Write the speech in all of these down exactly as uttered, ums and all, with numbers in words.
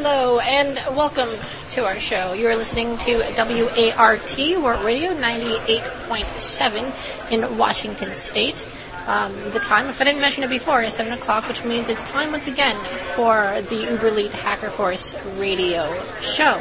hello, and welcome to our show. You are listening to W A R T, World Radio, ninety-eight point seven in Washington State. Um, the time, if I didn't mention it before, is seven o'clock, which means it's time once again for the Uber Elite Hacker Force radio show.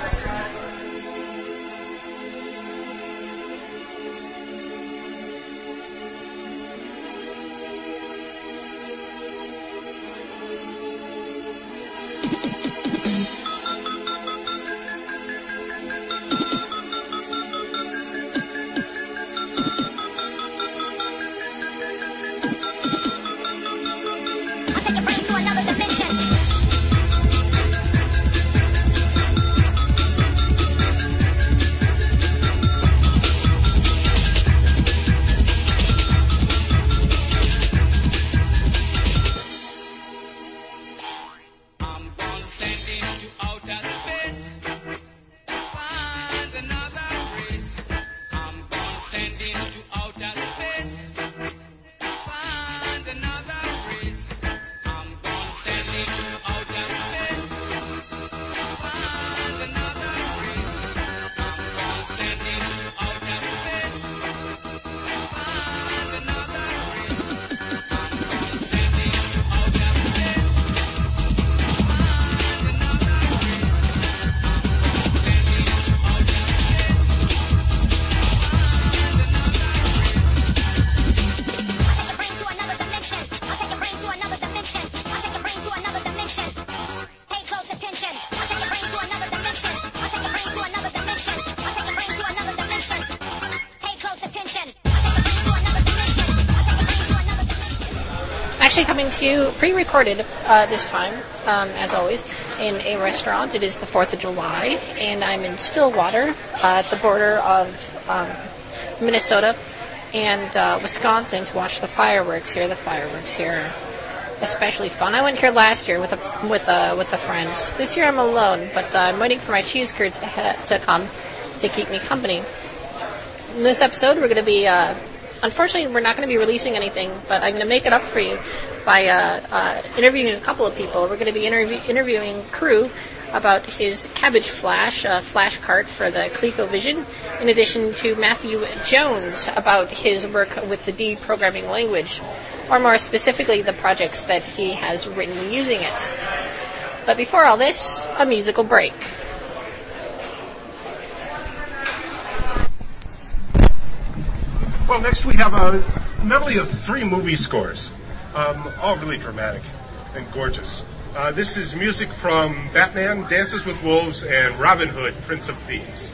Coming to you pre-recorded uh, this time, um, as always, in a restaurant. It is the fourth of July, and I'm in Stillwater, uh, at the border of um, Minnesota and uh, Wisconsin to watch the fireworks here. The fireworks here are especially fun. I went here last year with a with a with a friend. This year I'm alone, but uh, I'm waiting for my cheese curds to ha- to come to keep me company. In this episode, we're going to be. Uh, Unfortunately, we're not going to be releasing anything, but I'm going to make it up for you by uh, uh, interviewing a couple of people. We're going to be interview- interviewing Crew about his Cabbage Flash, uh, flash cart for the ColecoVision, in addition to Matthew Jones about his work with the D programming language, or more specifically, the projects that he has written using it. But before all this, a musical break. Well, next we have a medley of three movie scores, um, all really dramatic and gorgeous. Uh, this is music from Batman, Dances with Wolves, and Robin Hood, Prince of Thieves.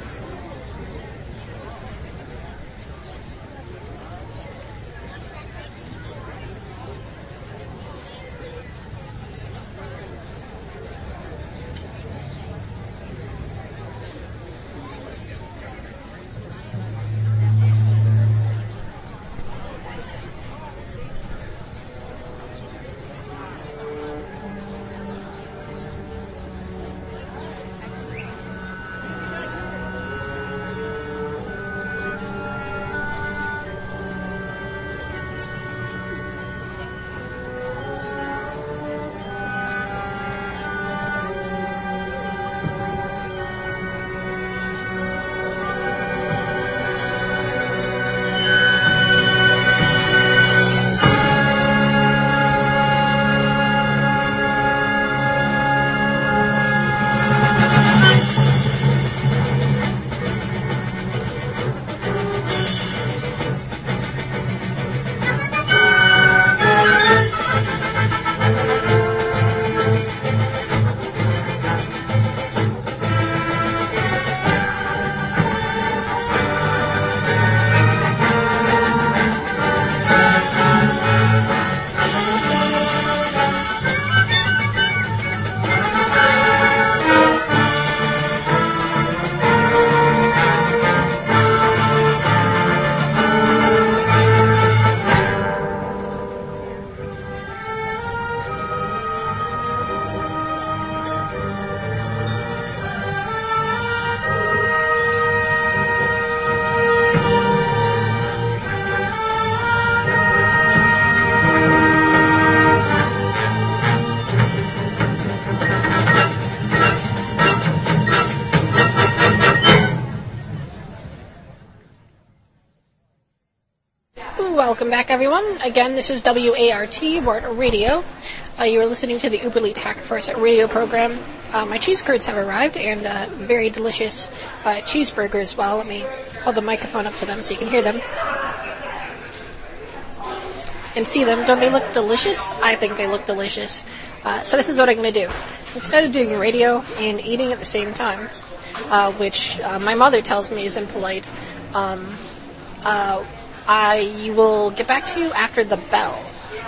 Welcome back, everyone. Again, this is W A R T, Wart Radio. Uh, you are listening to the Uberlead Hacker Force radio program. Uh, my cheese curds have arrived, and uh, very delicious uh, cheeseburgers as well. Let me hold the microphone up to them so you can hear them. And see them. Don't they look delicious? I think they look delicious. Uh, so this is what I'm going to do. Instead of doing radio and eating at the same time, uh, which uh, my mother tells me is impolite, um, uh, I will get back to you after the bell.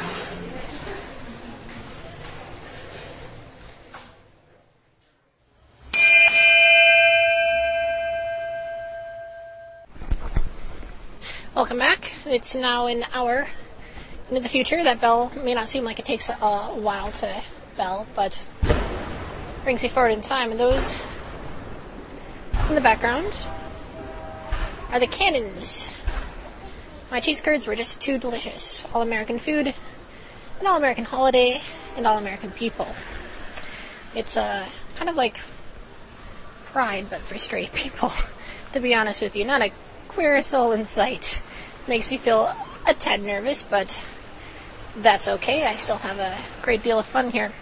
Welcome back. It's now an hour into the future. That bell may not seem like it takes a, a while to bell, but brings you forward in time. And those in the background are the cannons. My cheese curds were just too delicious. All-American food, an all-American holiday, and all-American people. It's uh, kind of like Pride, but for straight people, to be honest with you. Not a queer soul in sight. Makes me feel a tad nervous, but that's okay. I still have a great deal of fun here.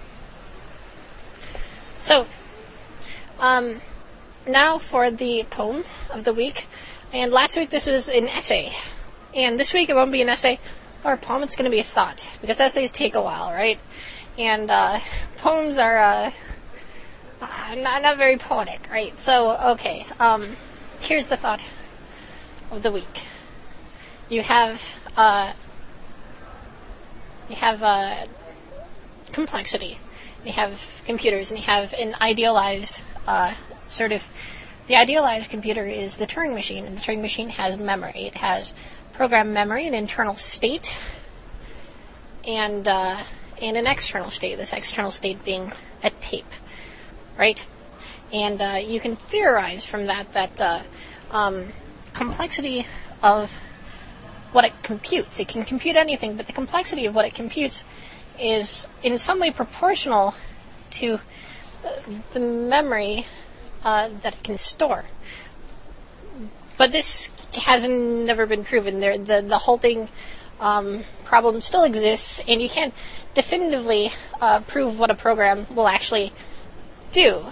So, um, now for the poem of the week. And last week this was an essay. And this week it won't be an essay or a poem, it's going to be a thought. Because essays take a while, right? And uh, poems are uh, uh, not, not very poetic, right? So, okay, um, here's the thought of the week. You have, uh, you have uh, complexity. You have computers, and you have an idealized uh, sort of... The idealized computer is the Turing machine, and the Turing machine has memory. It has program memory, an internal state, and uh, and an external state, this external state being a tape, right? And uh, you can theorize from that that uh, um, complexity of what it computes. It can compute anything, but the complexity of what it computes is in some way proportional to the memory uh, that it can store. But this has never been proven. There, the the halting um, problem still exists, and you can't definitively uh, prove what a program will actually do.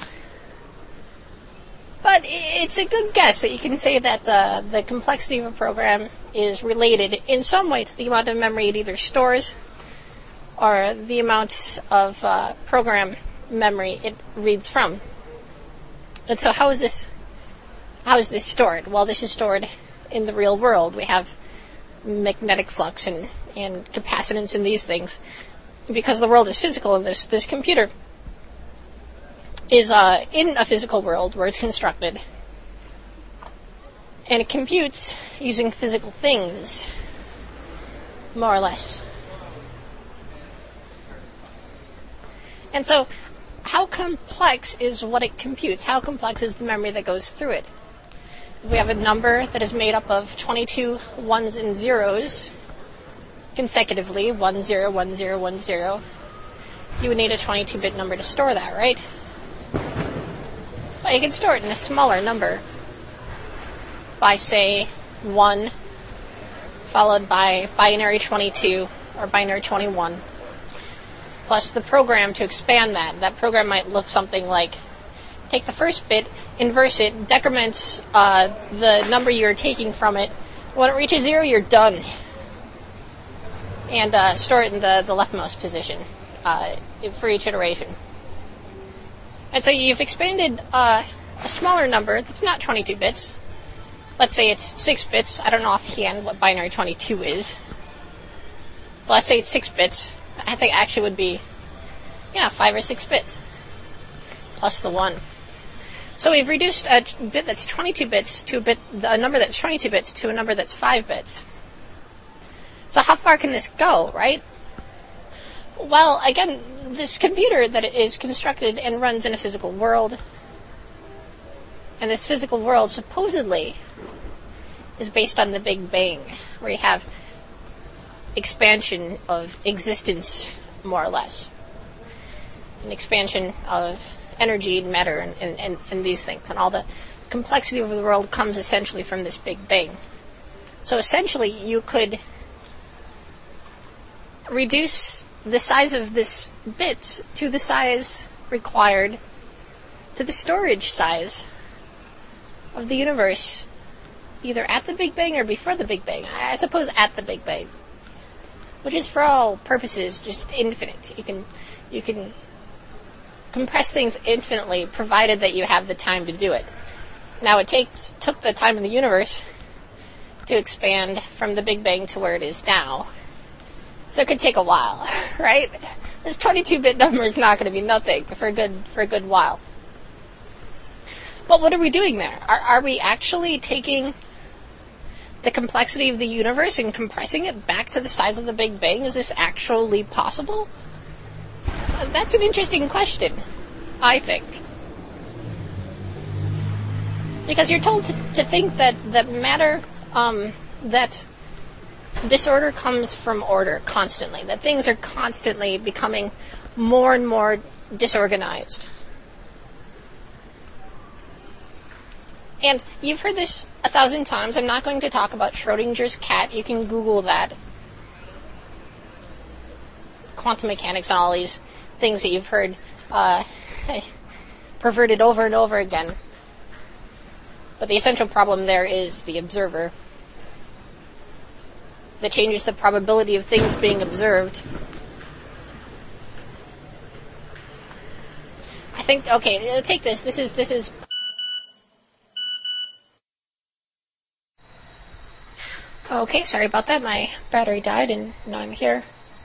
But it's a good guess that you can say that uh, the complexity of a program is related in some way to the amount of memory it either stores or the amount of uh, program memory it reads from. And so how is this how is this stored? Well, this is stored in the real world. We have magnetic flux and, and capacitance in these things. Because the world is physical, and this, this computer is uh, in a physical world where it's constructed. And it computes using physical things, more or less. And so, how complex is what it computes? How complex is the memory that goes through it? We have a number that is made up of twenty-two ones and zeros consecutively, one, zero, one, zero, one, zero. You would need a twenty-two bit number to store that, right? But you can store it in a smaller number by, say, one, followed by binary twenty-two or binary twenty-one, plus the program to expand that. That program might look something like, take the first bit, inverse it, decrements uh, the number you're taking from it. When it reaches zero, you're done. And uh, store it in the, the leftmost position uh, for each iteration. And so you've expanded uh, a smaller number that's not twenty-two bits. Let's say it's six bits. I don't know offhand what binary twenty-two is. But let's say it's six bits. I think actually would be, yeah, five or six bits. Plus the one. So we've reduced a bit that's twenty-two bits to a bit, a number that's twenty-two bits to a number that's five bits. So how far can this go, right? Well, again, this computer that is constructed and runs in a physical world, and this physical world supposedly is based on the Big Bang, where you have expansion of existence, more or less. An expansion of energy and matter and, and, and, and these things. And all the complexity of the world comes essentially from this Big Bang. So essentially you could reduce the size of this bit to the size required, to the storage size of the universe, either at the Big Bang or before the Big Bang. I suppose at the Big Bang, which is for all purposes just infinite. You can you can compress things infinitely, provided that you have the time to do it. Now, it takes took the time in the universe to expand from the Big Bang to where it is now, so it could take a while, right? This twenty-two bit number is not going to be nothing for a good for a good while. But what are we doing there? Are, are we actually taking the complexity of the universe and compressing it back to the size of the Big Bang? Is this actually possible? Uh, that's an interesting question, I think. Because you're told to, to think that, that matter, um, that disorder comes from order constantly, that things are constantly becoming more and more disorganized. And you've heard this a thousand times. I'm not going to talk about Schrodinger's cat. You can Google that. Quantum mechanics and all these things that you've heard uh, perverted over and over again. But the essential problem there is the observer. That changes the probability of things being observed. I think, okay, take this. This is, this is... Okay, sorry about that. My battery died, and now I'm here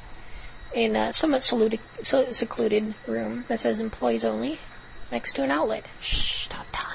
in a somewhat secluded, secluded room that says employees only, next to an outlet. Shh, don't tell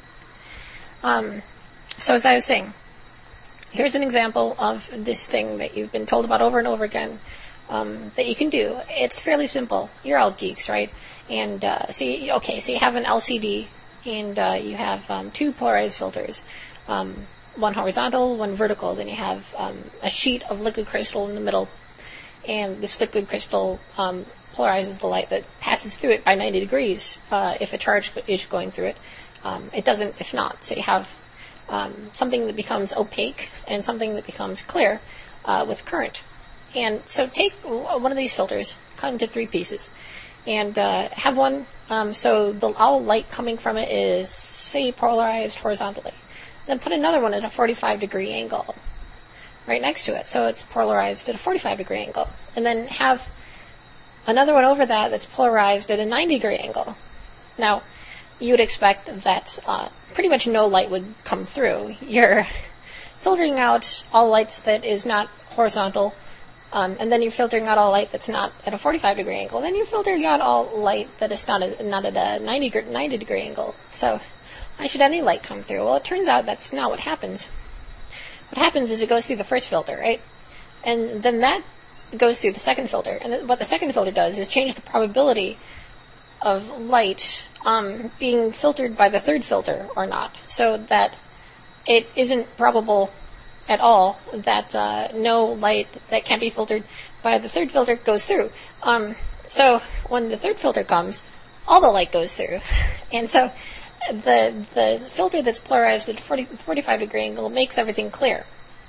anyone. Um, so as I was saying, here's an example of this thing that you've been told about over and over again, um, that you can do. It's fairly simple. You're all geeks, right? And, uh, so you, okay, so you have an L C D, and, uh, you have, um, two polarized filters. Um, one horizontal, one vertical. Then you have um, a sheet of liquid crystal in the middle, and this liquid crystal um, polarizes the light that passes through it by ninety degrees uh, if a charge is going through it. Um, it doesn't if not. So you have um, something that becomes opaque and something that becomes clear uh, with current. And so take one of these filters, cut into three pieces, and uh, have one um, so the all light coming from it is, say, polarized horizontally. Then put another one at a forty-five degree angle right next to it, so it's polarized at a forty-five degree angle. And then have another one over that that's polarized at a ninety degree angle. Now, you would expect that uh, pretty much no light would come through. You're filtering out all lights that is not horizontal, um, and then you're filtering out all light that's not at a forty-five degree angle. Then you're filtering out all light that is not, a, not at a ninety degree angle. So why should any light come through? Well, it turns out that's not what happens. What happens is it goes through the first filter, right? And then that goes through the second filter. And what the second filter does is change the probability of light um, being filtered by the third filter or not, so that it isn't probable at all that uh, no light that can't be filtered by the third filter goes through. Um, so when the third filter comes, all the light goes through. And so the the filter that's polarized at forty, forty-five degree angle makes everything clear,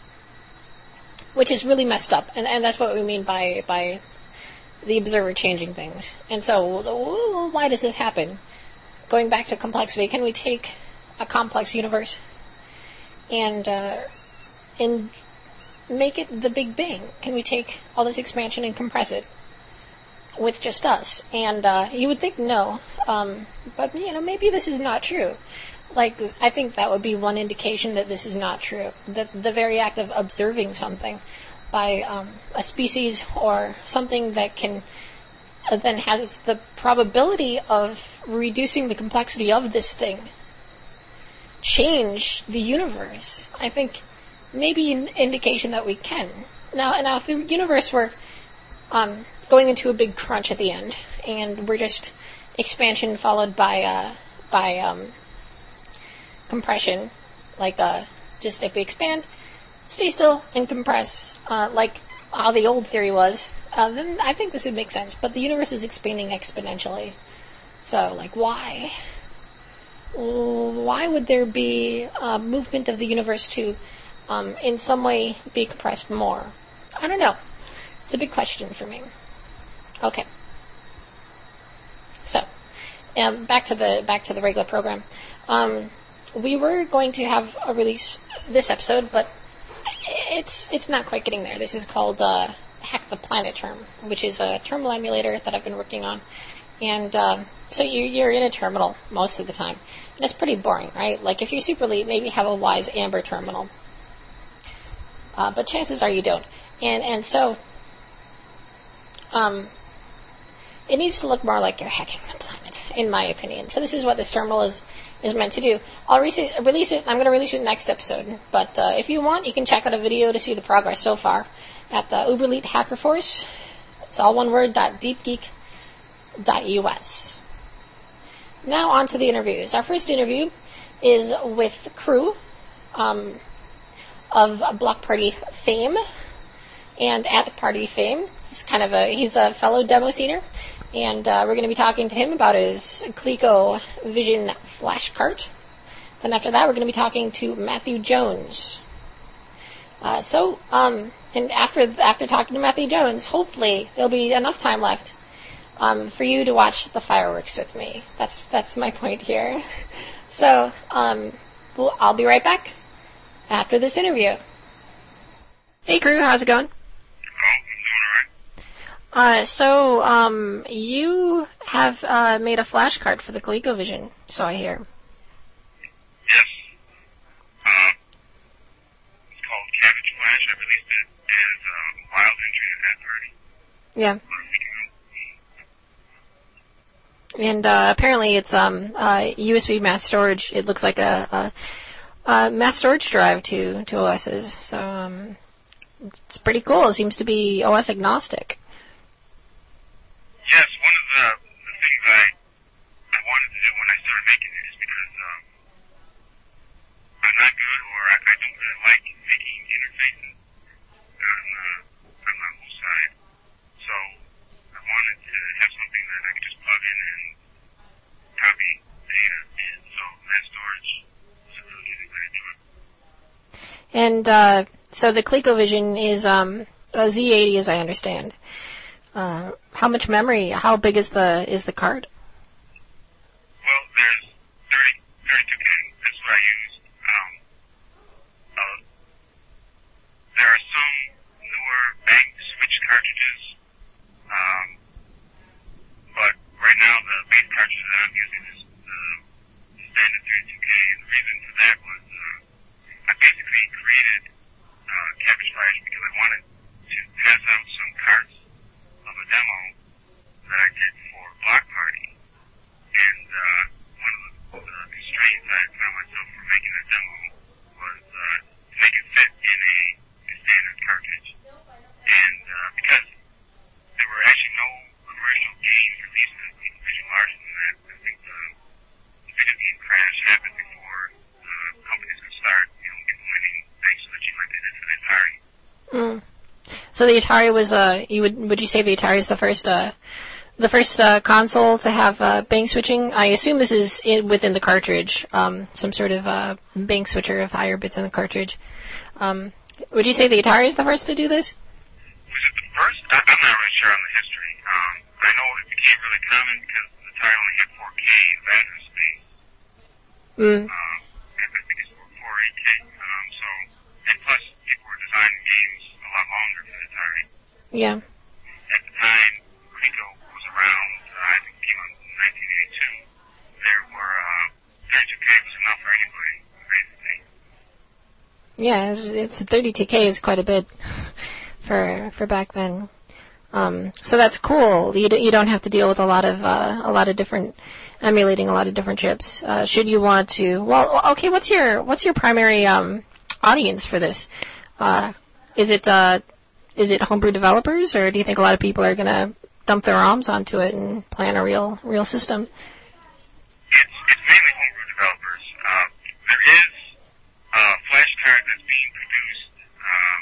which is really messed up. And, and that's what we mean by by the observer changing things. And so, why does this happen? Going back to complexity, can we take a complex universe and uh, and make it the Big Bang? Can we take all this expansion and compress it with just us? And uh, you would think no, um, but you know, maybe this is not true. Like, I think that would be one indication that this is not true. That the very act of observing something by um, a species or something that can uh, then has the probability of reducing the complexity of this thing change the universe, I think maybe an indication that we can. Now, now if the universe were um, going into a big crunch at the end, and we're just expansion followed by uh, by um, compression, like uh, just if we expand, stay still, and compress, uh, like how the old theory was, uh, then I think this would make sense. But the universe is expanding exponentially, so like why? Why would there be a movement of the universe to, um, in some way, be compressed more? I don't know. It's a big question for me. Okay. So, um, back to the back to the regular program. Um, we were going to have a release this episode, but it's it's not quite getting there. This is called uh, Hack the Planet Term, which is a terminal emulator that I've been working on. And um, so you, you're in a terminal most of the time. And it's pretty boring, right? Like if you're super elite, maybe have a Wise Amber terminal. Uh, but chances are you don't. And and so um, it needs to look more like you're hacking the planet, in my opinion. So this is what this terminal is, is meant to do. I'll re- release it. I'm going to release it next episode. But uh, if you want, you can check out a video to see the progress so far at uh, Uber Elite Hacker Force. It's all one word, dot deepgeek dot U S. Now on to the interviews. Our first interview is with the crew um, of Block Party fame and at Party fame. He's kind of a he's a fellow demo scener, and uh, we're going to be talking to him about his ColecoVision flash cart. Then after that, we're going to be talking to Matthew Jones. Uh, so, um, and after after talking to Matthew Jones, hopefully there'll be enough time left um, for you to watch the fireworks with me. That's that's my point here. So, um, well, I'll be right back after this interview. Hey crew, how's it going? Uh, so, um, you have, uh, made a flash card for the ColecoVision, so I hear. Yes. Uh, it's called Cabbage Flash. I released it as, uh, Wild Entry at Party. Yeah. And, uh, apparently it's, um, uh, U S B mass storage. It looks like a, a, a mass storage drive to, to O Ss, so, um, it's pretty cool. It seems to be O S agnostic. Yes, one of the, the things I, I wanted to do when I started making it is because um, I'm not good, or I, I don't really like making interfaces on, uh, on my whole side. So I wanted to have something that I could just plug in and copy data. And so mass storage was a really easy way to do it. And uh, so the ColecoVision is um, a Z eighty, as I understand. Uh, how much memory? How big is the is the card? Well, there's thirty, thirty-two K. That's what I use. Um, uh, there are some newer bank switch cartridges, um, but right now the base cartridge that I'm using is the standard thirty-two K. And the reason for that was uh, I basically created uh, Cabbage Flash because I wanted to pass out some cards of a demo that I did for Block Party, and uh, one of the, the constraints I found myself for making a demo was uh, to make it fit in a, a standard cartridge, and uh, because there were actually no commercial games released in ColecoVision larger than that, I think the, the video game crash happened before uh, companies could start, you know, implementing things so that you might get into the Atari. Mm. So the Atari was, uh, you would, would you say the Atari is the first, uh, the first, uh, console to have, uh, bank switching? I assume this is in, within the cartridge, um, some sort of, uh, bank switcher of higher bits in the cartridge. Um, would you say the Atari is the first to do this? Was it the first? I, I'm not really sure on the history. Um, I know it became really common because the Atari only had four K of address space. Mm. Um, I think it's four eight K. Um, so, and plus people were designing games a lot longer for the Atari. Yeah. At the time, Coleco was around, uh, I think it came out in nineteen eighty-two. There were, uh, thirty-two K was enough for anybody, basically. Yeah, it's, it's thirty-two K is quite a bit for for back then. Um, so that's cool. You d- you don't have to deal with a lot of uh, a lot of different emulating a lot of different chips. Uh, should you want to? Well, okay. What's your what's your primary um, audience for this? Uh, is it uh, is it homebrew developers, or do you think a lot of people are gonna dump their ROMs onto it and play on a real real system? It's it's mainly homebrew developers. Uh, there is a flash card that's being produced. Uh,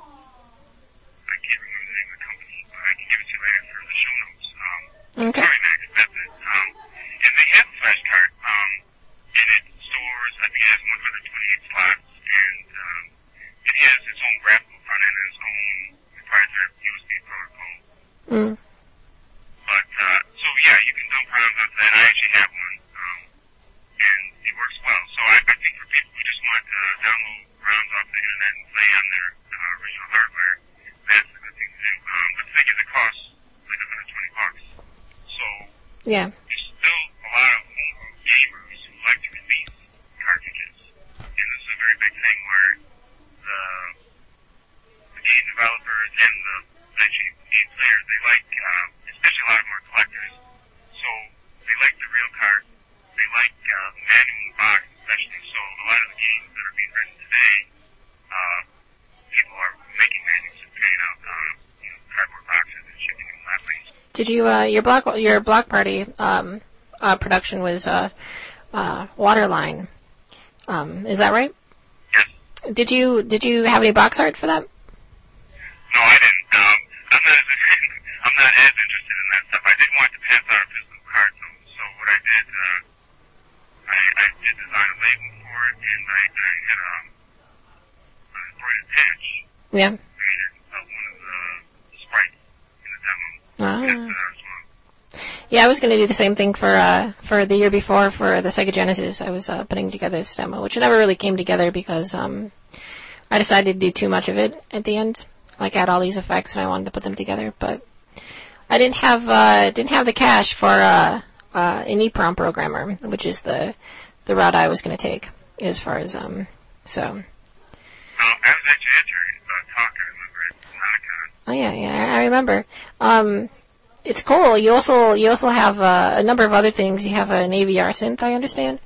I can't remember the name of the company, but I can give it to you later for the show notes. Um, Okay. Max method. Um, and they have a flash card. Um, and it stores, I think it has one hundred twenty-eight slots, and um, it has its own graphical front end and its own proprietary U S B protocol. Yeah. there's still a lot of gamers who like to release cartridges. And this is a very big thing where the, the game developers and the eventually game players, they like, uh, especially a lot of them are collectors, so they like the real card. They like uh, manual in the box, especially. So a lot of the games that are being written today, uh, people are making manuscripts, putting out, uh, you know, cardboard boxes and shipping them that way. Did you, uh, your block, your block party, um, uh, production was, uh, uh, Waterline. Um, is that right? Yes. Did you, did you have any box art for that? No, I didn't. Um, I'm not as, I'm not as interested in that stuff. I did want to pass out a physical card, though. So what I did, uh, I, I did design a label for it, and I, I had, um, an embroidered patch. Yeah. Created uh, one of the sprites in the demo. Ah. Yeah, I was going to do the same thing for uh, for the year before for the Sega Genesis. I was uh, putting together this demo, which never really came together because um, I decided to do too much of it at the end. Like I had all these effects and I wanted to put them together, but I didn't have uh, didn't have the cash for uh, uh, an EEPROM programmer, which is the the route I was going to take as far as um. So. Oh, I was actually at your uh, talk. I remember it. Nauticon. Oh yeah, yeah, I remember. Um. It's cool. You also you also have uh, a number of other things. You have an A V R synth, I understand.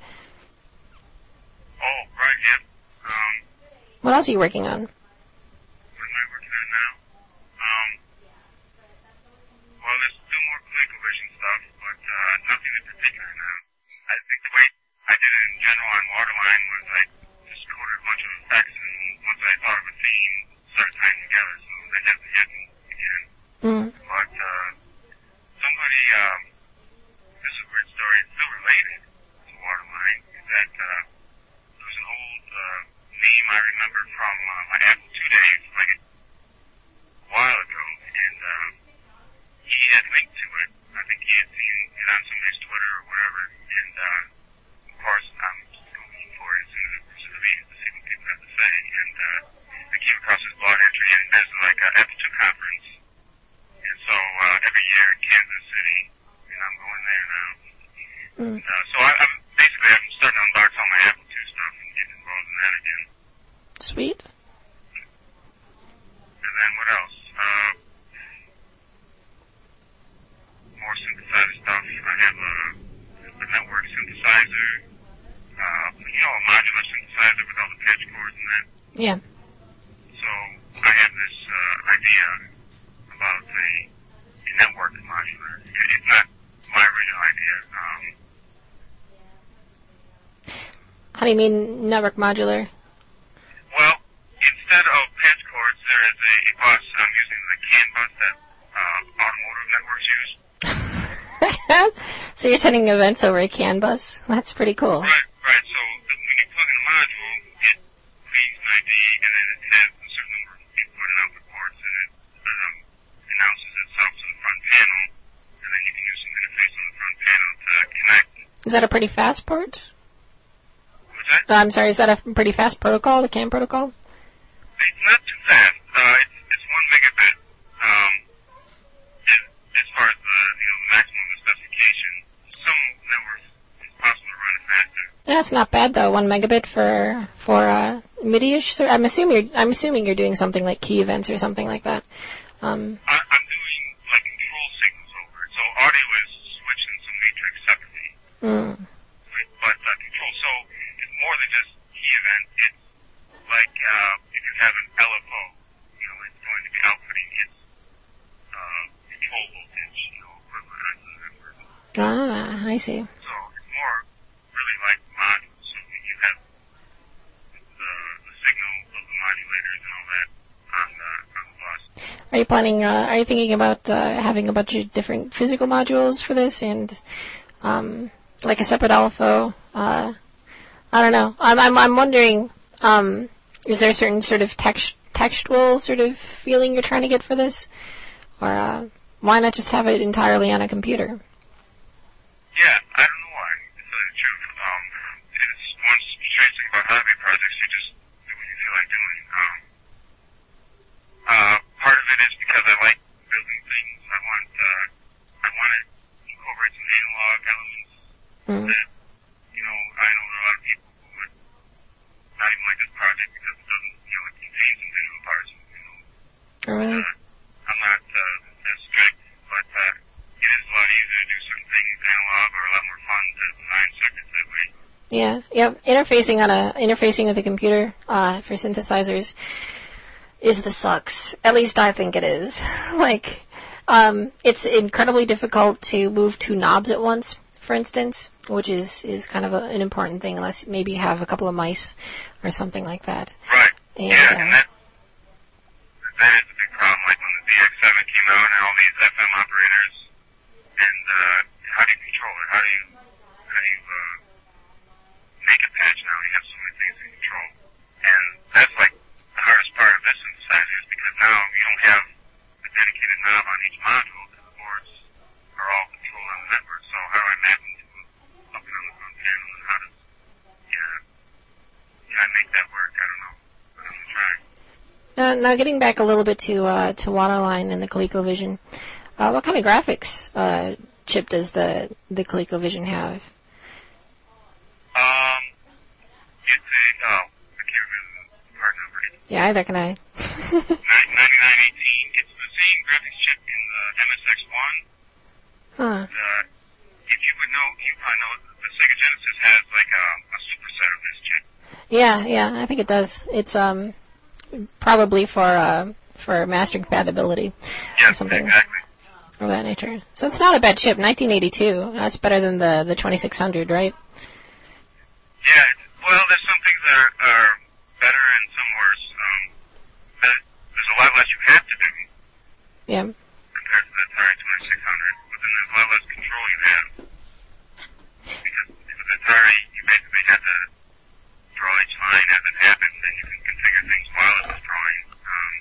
Oh, right, yep. Um, What else are you working on? what am I working on now? Um, well, there's still more ColecoVision stuff, but uh, nothing in particular now. I think the way I did it in general on Waterline was I just coded a bunch of effects, and once I thought of a theme, started tying together, so that hasn't happened again. Mm. But, uh, somebody, um, this is a weird story, it's still related to Waterline, is that, uh, there was an old, uh, name I remember from, uh, my Apple two days, like a while ago, and, uh, he had linked to it. I think he had seen it on somebody's Twitter or whatever, and, uh, of course, I'm just looking for it as soon as it was released to see what people have to say, and, uh, I came across this blog entry, and there's like a Apple two conference. And so, uh, every year in Kansas City, and I'm going there now. Mm. And, uh, so I, I'm, basically I'm starting to embark on my Apple two stuff and getting involved in that again. Sweet. And then what else? Uh, more synthesizer stuff. I have a, a network synthesizer, uh, you know, a modular synthesizer with all the patch cords and that. Yeah. So, I have this, uh, idea about a, a network modular. It's not my original idea. Um, How do you mean network modular? well, instead of patch cords, there is a, a bus. I'm using the CAN bus that uh, automotive networks use. So you're sending events over a CAN bus? That's pretty cool. Right, right. So the, when you plug in a module, it reads an I D, and then it has a certain number of input and output ports, and it um, announces itself to the front panel, and then you can use some interface on the front panel to connect. Is that a pretty fast port? What's that? Uh, I'm sorry, is that a pretty fast protocol, the CAN protocol? It's not too fast. Uh, it's, it's one megabit. Um, as, as far as the, you know, the maximum of the specification, some networks it's possible to run it faster. That's not bad though. One megabit for for uh, MIDI-ish. So I'm assuming you're I'm assuming you're doing something like key events or something like that. Um, I, I'm doing like control signals over it. So audio is switched in some matrix separately. mm. But uh, control, so it's more than just key event. It's like uh, if you have an L F O, you know, it's going to be outputting its uh, control voltage, you know, equivalent onto the network. Ah, I see. So it's more really like modules. So you have the, the signal of the modulators and all that on the on the bus. Are you planning? Uh, are you thinking about uh, having a bunch of different physical modules for this and um, like a separate L F O? Uh, I don't know. I'm I'm, I'm wondering. Um, is there a certain sort of text textual sort of feeling you're trying to get for this, or uh, why not just have it entirely on a computer? Yeah, I don't know why. To tell you the truth, um, it's one strange thing about hobby projects. You just do what you feel like doing. Um, uh, part of it is because I like building things. I want, uh, I want to incorporate some analog Mm. That, you know, I know there are a lot of people who would not even like this project because it doesn't, you know, it contains some digital parts, you know. Oh, really? Uh, I'm not uh, as strict, but uh, it is a lot easier to do certain things analog or a lot more fun to design circuits that way. Yeah, yep. Interfacing on a interfacing with a computer uh, for synthesizers is the sucks. At least I think it is. Like, um, it's incredibly difficult to move two knobs at once, for instance, which is is kind of a, an important thing, unless maybe you have a couple of mice or something like that. Right. And, yeah, uh, and that that is a big problem. Like when the D X seven came out and all these F M operators, and uh, how do you control it? How do you how do you uh, make a patch now? You have so many things to control, and that's like the hardest part of this synthesizer is because now you don't have a dedicated knob on each module. The boards are all controlled on the network. So how do I map them to something on the front panel, and how does yeah, can I make that work? I don't know. I'm gonna try. Now, now getting back a little bit to uh, to Waterline and the ColecoVision, uh, what kind of graphics uh, chip does the the ColecoVision have? Um, it's a, oh, I can't remember the part number. It's Yeah, either can I. ninety-nine eighteen. It's the same graphics chip in the M S X one. Huh. Uh, if you would know, you probably know, the Sega Genesis has like a, a superset of this chip. Yeah, yeah, I think it does. It's um probably for uh, for master compatibility or Yes, something exactly. of that nature. So it's not a bad chip. nineteen eighty-two. That's better than the the twenty-six hundred, right? Yeah, it's, well, there's some things that are, are better and some worse. Um, there- there's a lot less you have to do Yeah. compared to the Atari twenty-six hundred, but then there's a lot less control you have. Because with the Atari, you basically had to draw each line as it happened, and you can configure things while it was drawing. Um,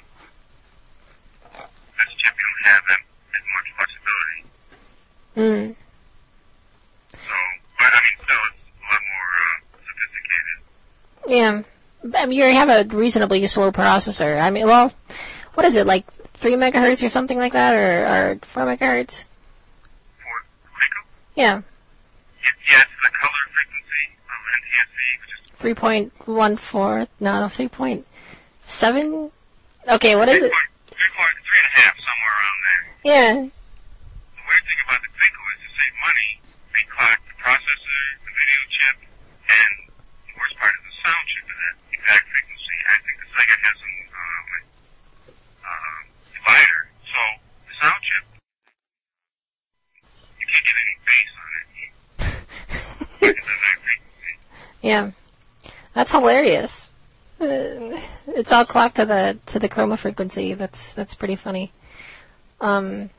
this chip, you don't have that as much flexibility. Hmm. So, but I mean, still, it's a lot more uh, sophisticated. Yeah. I mean, you have a reasonably slow processor. I mean, well, what is it, like three megahertz or something like that, or, or four megahertz? For Coleco, Yeah. it, yeah, it's the color frequency of N T S C, which is three point one four, no, no, three point seven? Okay, what is three it? point, three point, three and a half, somewhere around there. Yeah. The weird thing about the Coleco is to save money, they clock the processor, the video chip, and the worst part is the sound chip at that exact frequency. I think the Sega has some uh, like, uh, divider. So the sound chip, you can't get any bass on it. Like it's at that frequency. Yeah. That's hilarious. Uh, it's all clocked to the to the chroma frequency. That's that's pretty funny. Um,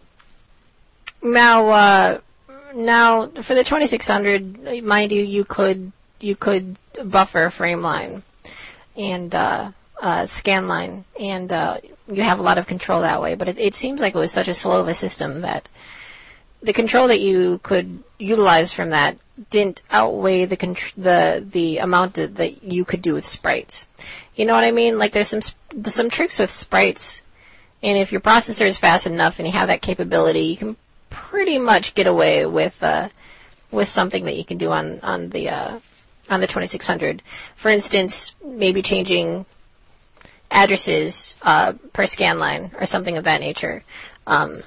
now, uh, now for the twenty-six hundred, mind you, you could you could buffer frame line and uh, uh, scan line, and uh, you have a lot of control that way. But it, it seems like it was such a slow of a system that the control that you could utilize from that didn't outweigh the contr- the the amount of, that you could do with sprites. You know what I mean? Like there's some sp- there's some tricks with sprites, and if your processor is fast enough and you have that capability, you can pretty much get away with uh, with something that you can do on on the uh, on the twenty-six hundred. For instance, maybe changing addresses uh, per scan line or something of that nature. Um,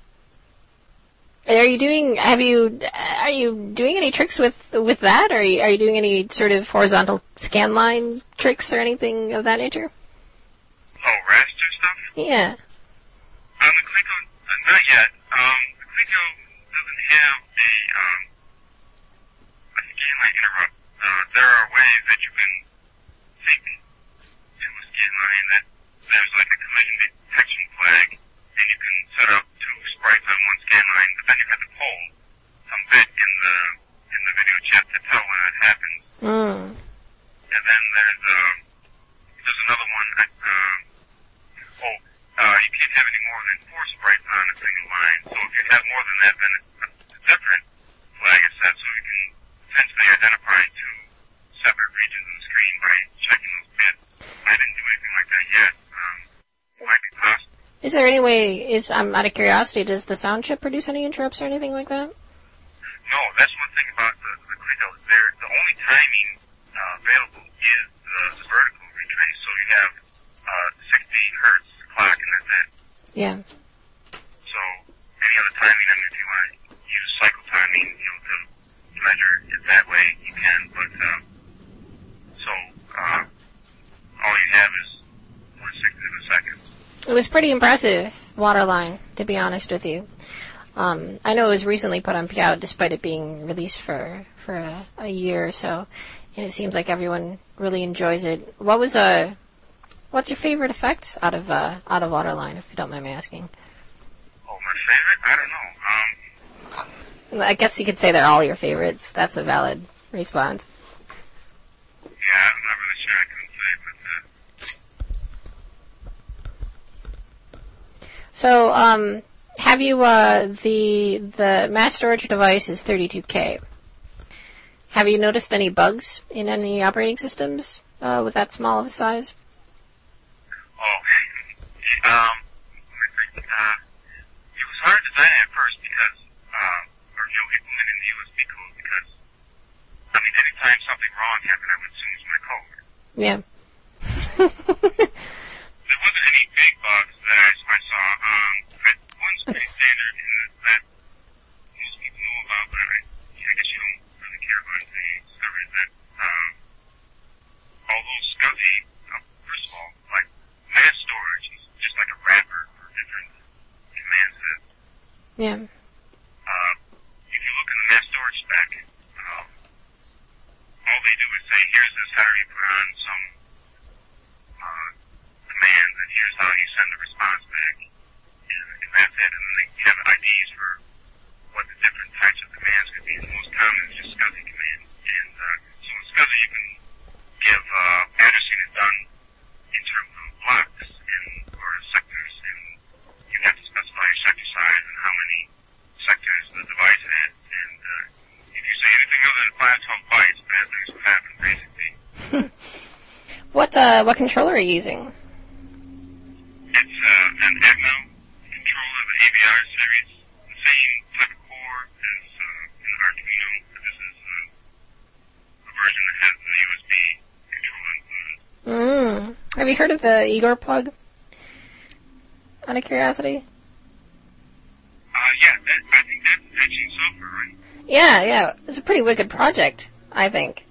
Are you doing? Have you? Are you doing any tricks with with that? Or are you, are you doing any sort of horizontal scan line tricks or anything of that nature? Oh, raster stuff? Yeah. On the Coleco, uh, not yet. Um, the Coleco doesn't have a, um, a scan line interrupt. Uh, there are ways that you can sync to a scan line that there's like a collision detection flag, and you can set up two sprites on one scan line, but then you have to pull some bit in the in the video chip to tell when it happens. Mm. And then there's um, there's another one. Uh, oh, uh, you can't have any more than four sprites on a single line. So if you have more than that, then a different flag is set, so you can potentially identify two separate regions of the screen by checking those bits. I didn't do anything like that yet. Um, it might be possible. Is there any way? Is I'm out of curiosity. Does the sound chip produce any interrupts or anything like that? No, that's one thing about the, the I know. There, the only timing uh, available is the, the vertical retrace. So you have uh, sixty hertz clock, and that's it. Yeah. So any other timing, I mean, if you want to use cycle timing, you know, to measure it that way, you can. But uh, so uh, all you have is one sixtieth of a second. It was pretty impressive, Waterline, to be honest with you. Um, I know it was recently put on P O W despite it being released for, for a, a year or so, and it seems like everyone really enjoys it. What was uh, what's your favorite effect out of uh, out of Waterline, if you don't mind me asking? Oh, my favorite? I don't know. Um, I guess you could say they're all your favorites. That's a valid response. Yeah, I'm not really sure. I couldn't say, but uh... So, um, have you uh, the the mass storage device is thirty-two K. Have you noticed any bugs in any operating systems uh, with that small of a size? Oh, um, I think, uh, it was hard to design at first because, uh, or, you know, implementing the U S B code because, I mean, anytime something wrong happened, I would assume it was my code. Yeah. There wasn't any big bugs that I, I saw. Um, but one's pretty standard in that most people know about, but I, I guess you don't really care about until you discover it, that, um, although SCSI, uh, first of all, like, mass storage is just like a wrapper for different command sets. Yeah. Uh, if you look in the mass storage spec, um, all they do is say, here's this, how do you put on some, uh, commands, and here's how you send the response back, and, and that's it. And then they have I Ds for what the different types of commands could be. The most common is just SCSI command. And, uh, so in SCSI you can give, uh, addressing is done in terms of blocks and, or sectors, and you have to specify your sector size and how many sectors the device has. And, uh, if you say anything other than five twelve bytes, bad things will happen, basically. What, uh, what controller are you using? It's, uh, an Atmel controller, the A V R series, the same type of core as, uh, in Arduino, but this is, uh, a version that has the U S B controller included. Mm. Have you heard of the Igor plug? Out of curiosity? Uh, yeah, that, I think that's etching software, right? Yeah, yeah. It's a pretty wicked project, I think.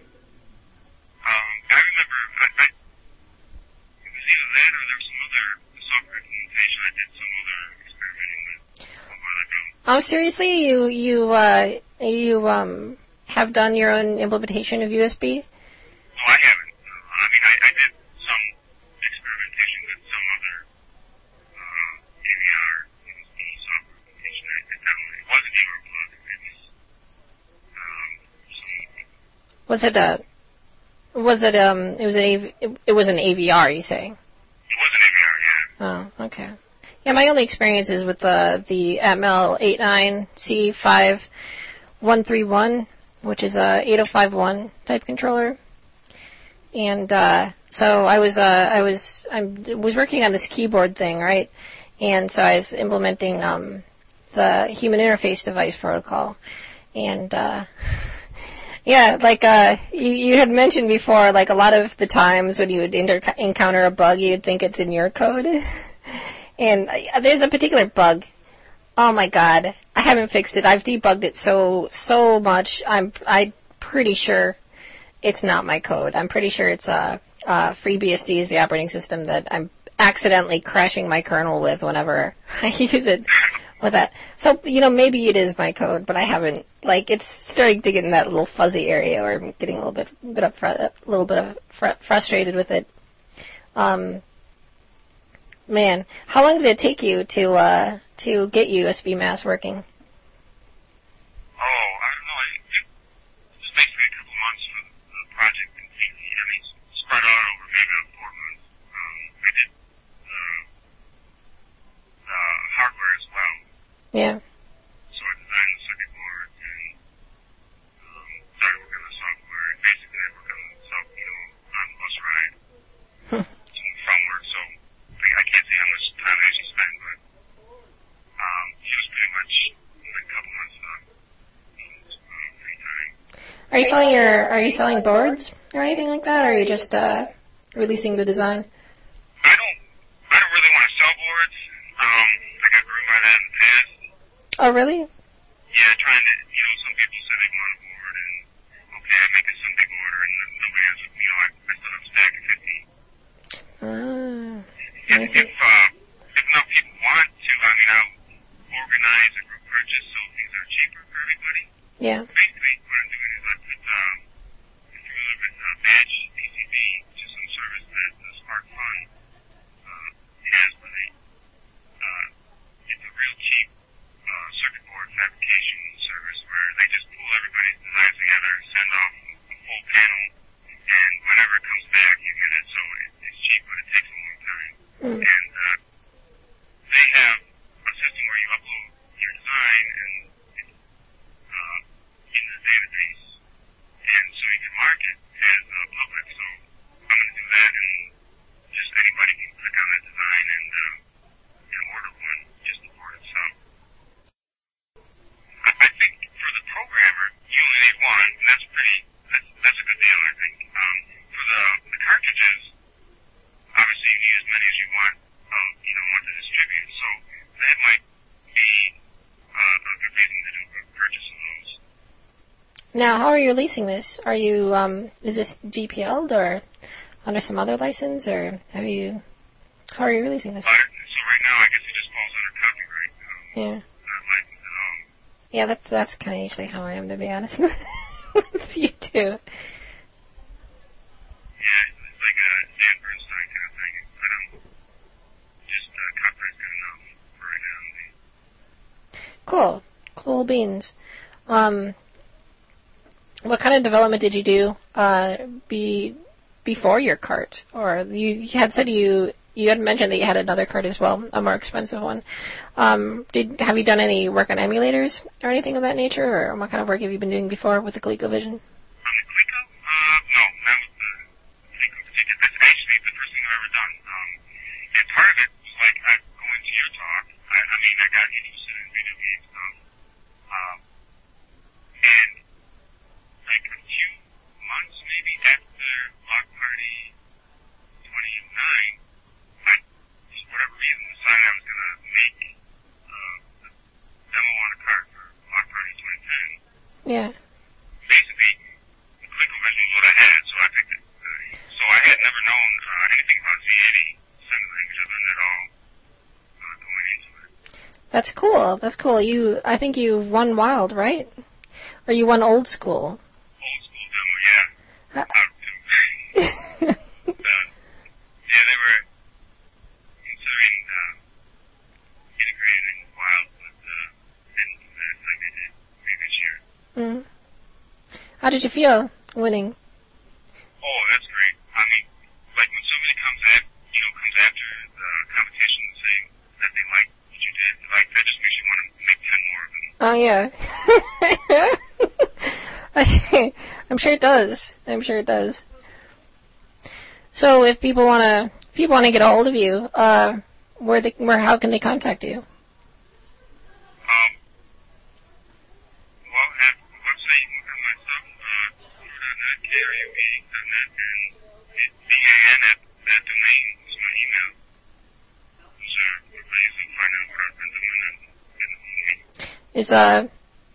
Um, I remember, I, I, it was either that or there was some other software implementation I did some other experimenting with a while ago. Oh, seriously? You, you, uh, you, um, have done your own implementation of U S B? No, I haven't. Uh, I mean, I, I did some experimentation with some other, uh, A V R U S B software implementation. It, it definitely, it wasn't Igor plug. It was, um, some, Was it a, was it, um, it was an A V, it, it was an A V R, you say? it was an A V R, yeah. Oh, okay. Yeah, my only experience is with the, the Atmel eighty-nine C five one three one, which is a eight oh five one type controller. And, uh, so I was, uh, I was, I was working on this keyboard thing, right? And so I was implementing, um, the human interface device protocol. And, uh, yeah, like, uh, you, you had mentioned before, like, a lot of the times when you would inter- encounter a bug, you'd think it's in your code. And uh, there's a particular bug. Oh my god. I haven't fixed it. I've debugged it so, so much. I'm, I'm pretty sure it's not my code. I'm pretty sure it's, uh, uh, FreeBSD is the operating system that I'm accidentally crashing my kernel with whenever I use it with that. So, you know, maybe it is my code, but I haven't, like, it's starting to get in that little fuzzy area where I'm getting a little bit, bit of, fr- a little bit of fr- frustrated with it. Um, man, how long did it take you to, uh, to get U S B mass working? Oh, I don't know. It, it was basically a couple months for the project completely. I mean, spread out over maybe about four months. Um, I did the, the hardware as well. Yeah. So I designed the circuit board and um, started working on the software. And basically, I worked on the software, you know, on the bus ride. Some from work, so I, I can't say how much time I actually spent, but um, it was pretty much like a couple months of uh, free time. Are you selling your, are you selling boards or anything like that, or are you just, uh, releasing the design? I don't, I don't really want to sell boards. Um, I got burned by that in the past. Oh, really? Yeah, trying to, you know, some people say they want a board, and okay, I make a some big order, and nobody has, you know, I, I still have a stack of fifty. Ah, If, I see. if, uh, if enough people want to, I mean, I'll organize a group purchase so things are cheaper for everybody. Yeah. Basically, what I'm doing is I put, um, if you're familiar with uh, Badge P C B, which is some service that the Spark Fund uh, has, where they, uh, it's a real cheap uh, circuit board fabrication service where they just pull everybody's designs together, send off a full panel, and whenever it comes back, you get it. So it, it's cheap, but it takes a long time. Mm. And uh, they have a system where you upload your design and it's uh, in the database, and so you can mark it as uh, public. So I'm going to do that, and just anybody can click on that design and uh, and order one, just the board itself. I, I think for the programmer, you only need one, and that's pretty. That's that's a good deal, I think. Um, for the the cartridges, obviously you need as many as you want. Um, you know, want to distribute. So that might be uh, a good reason to do a purchase of those. Now, how are you releasing this? Are you, um, is this G P L'd or under some other license, or have you, how are you releasing this? Uh, so right now, I guess it just falls under copyright. Um, Yeah. Not licensed at all. Yeah, that's, that's kind of usually how I am, to be honest with you too. Yeah, it's like a Dan Bernstein kind of thing. I don't, just uh, copyright's good enough for right now. Cool. Cool beans. Um, what kind of development did you do, uh, be, before your cart? Or you, you had said you, you had mentioned that you had another cart as well, a more expensive one. Um, did, have you done any work on emulators or anything of that nature, or what kind of work have you been doing before with the ColecoVision? On the Coleco? Uh, no, that was the Coleco particular. That's actually the first thing I've ever done. Um, and part of it was like, I go into your talk. I, I mean, I got interested in video game stuff. Um, and like a few months maybe after Block Party twenty oh nine, I, for whatever reason, decided I was going to make uh, a demo on a card for Block Party twenty ten. Yeah. Basically, the ColecoVision was what I had, so I picked it. Uh, so I had never known uh, anything about Z eighty assembly language. I learned it all uh, going into it. That's cool. That's cool. You, I think you won Wild, right? Or you won Old School. Old school demo, yeah. Uh, How to. uh, yeah, they were considering uh, integrating Wild, but uh, didn't do that like they did previous year. mm. How did you feel winning? Oh, that's great. I mean, like when somebody comes at, you know, comes after the competition and say that they like what you did, like that just makes you want to make ten more of them. Oh yeah. I'm sure it does. I'm sure it does. So if people want to, people want to get a hold of you, uh, where they, where, how can they contact you? Um, well, at the website, you can look at my stuff, uh, K R U B dot net, and B A N at that domain is my email. So please find out what I've been doing and get a hold of me. Is, uh,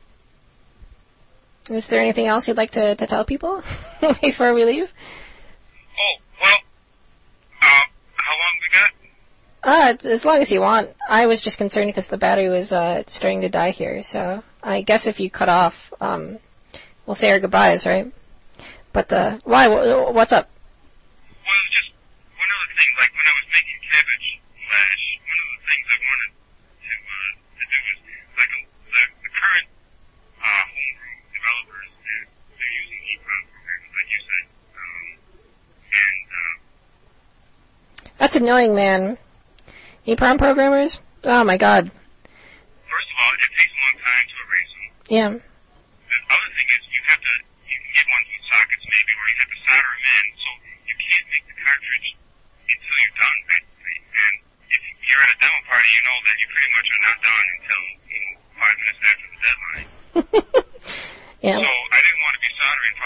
is there anything else you'd like to, to tell people before we leave? Oh, well, uh, how long we got? Uh, it's- as long as you want. I was just concerned because the battery was, uh, starting to die here, so I guess if you cut off, um, we'll say our goodbyes, right? But, uh, why? Wh- What's up? Well, it was just one other thing, like when I was making Cabbage Flash, one of the things I wanted to, uh, to do is, like, the, the current, uh, homebrew developers, they're, they're using EEPROM programs, like you said, um, and, uh, That's annoying, man. EEPROM programmers? Oh my god. first of all, it takes a long time to erase them. Yeah. The other thing is, you have to, you can get ones with sockets maybe, or you have to solder them in, so you can't make the cartridge until you're done, basically. And if you're at a demo party, you know that you pretty much are not done until, you know, five minutes after the deadline. Yeah. So I didn't want to be soldering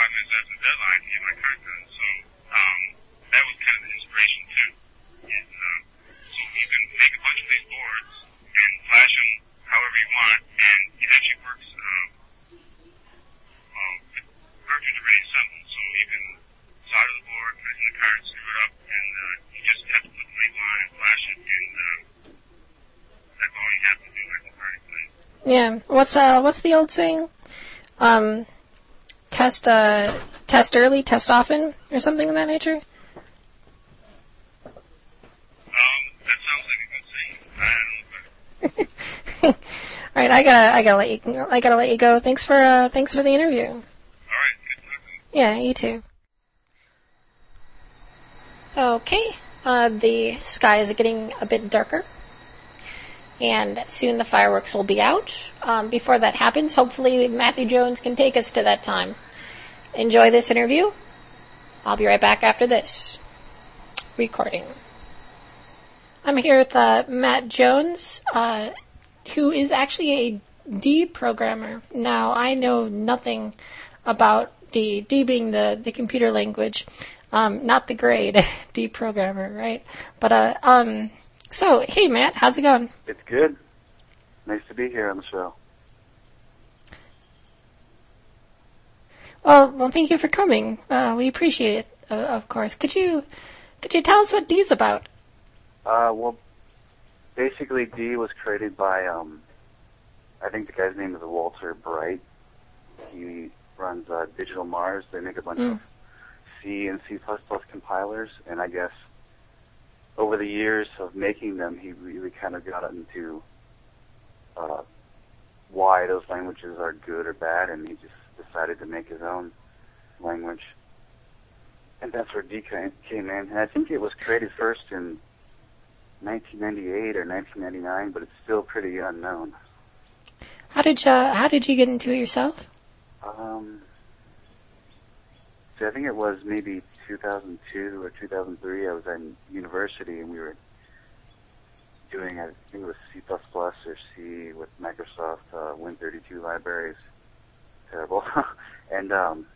in the car and screw it up, and uh, you just have to put the label on and flash it, and uh, that's all you have to do at the party place. Yeah. What's uh what's the old saying? Um, test uh test early, test often, or something of that nature. Um, that sounds like a good saying. I don't know, but All right, I gotta I gotta let you I gotta let you go. Thanks for uh thanks for the interview. all right, good talking. Yeah, you too. Okay, uh, the sky is getting a bit darker, and soon the fireworks will be out. Um, before that happens, hopefully Matthew Jones can take us to that time. Enjoy this interview. I'll be right back after this. Recording. I'm here with uh, Matt Jones, uh, who is actually a D programmer. Now, I know nothing about D, D being the, the computer language. Um, not the grade, D programmer, right? But, uh, um, so, hey Matt, how's it going? It's good. Nice to be here on the show. Well, well, thank you for coming. Uh, we appreciate it, uh, of course. Could you, could you tell us what D's about? Uh, well, basically D was created by, um, I think the guy's name is Walter Bright. He runs, uh, Digital Mars. They make a bunch Mm. of C and C plus plus compilers, and I guess over the years of making them, he really kind of got into uh, why those languages are good or bad, and he just decided to make his own language. And that's where D came in. And I think it was created first in nineteen ninety-eight or nineteen ninety-nine, but it's still pretty unknown. How did you, how did you get into it yourself? Um, so I think it was maybe two thousand two or two thousand three. I was in university, and we were doing, I think it was C plus plus or C with Microsoft uh, Win thirty-two libraries. Terrible. And um,